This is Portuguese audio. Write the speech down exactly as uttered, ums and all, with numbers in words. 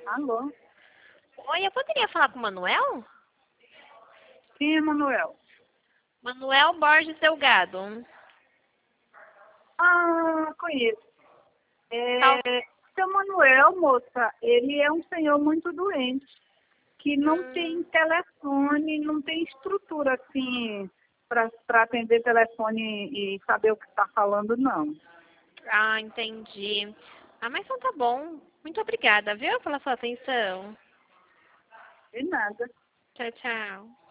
Alô? Oi, eu poderia falar com o Manuel? Quem é Manuel? Manuel Borges Delgado. Ah, conheço. Tal... É, seu Manuel, moça, ele é um senhor muito doente, que não Hum, tem telefone, não tem estrutura assim para atender telefone e saber o que está falando, não. ah, entendi. Ah, mas então tá bom. Muito obrigada, viu, pela sua atenção. De nada. Tchau, tchau.